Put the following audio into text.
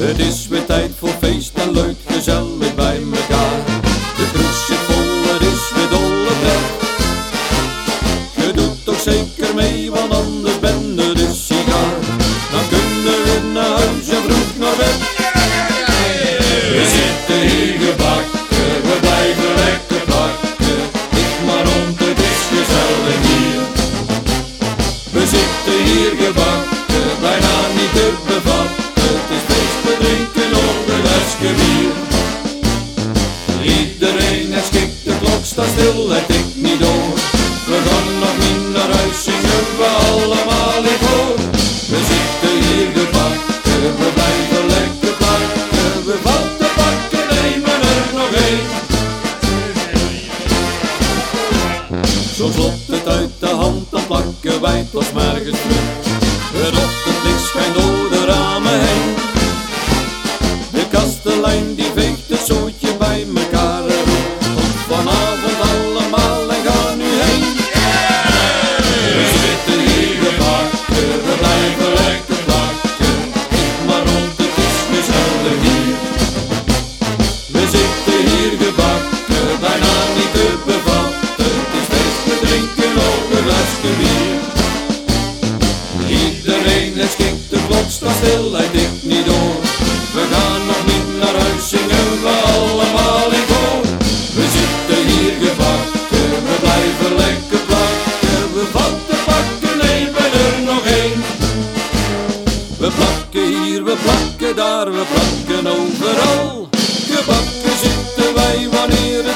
Het is weer tijd voor feest en leuk, gezellig bij mekaar. De kroeg zit vol, het is weer dolle pret. Je doet toch zeker mee, want anders ben je de sigaar. Dan kunnen we naar huis en vroeg naar bed. We zitten hier gebakken, we blijven lekker plakken. Ik maar rond, het is gezellig hier. We zitten hier gebakken, bijna niet te bevatten. Het is feest, we drinken nog een flesje bier. Iedereen is gek, de klok staat stil, het tikt niet door. We gaan nog niet naar huis, zingen we allemaal in koor. We zitten hier gebakken, we blijven lekker plakken. We valt te pakken, nemen er nog één. Soms loopt het uit de hand, dan plakken wij tot 's morgens vroeg. Het ochtendlicht schijnt door de ramen heen. De kastelein die veegt het zootje bij mekaar. Tot vanavond allemaal en ga nu heen. We zitten hier gebakken, we blijven lekker plakken. Ik maar rond, het is gezellig hier. We zitten hier gebakken, bijna niet te bevatten. Het is feest, we drinken nog een flesje bier. Iedereen is gek, de klok staat stil, hij tikt niet door. We gaan nog niet naar huis, zingen we allemaal in koor. We zitten hier gebakken, we blijven lekker plakken. We vatten pakken, nemen er nog één. We plakken hier, we plakken daar, we plakken overal. Gebakken zitten wij wanneer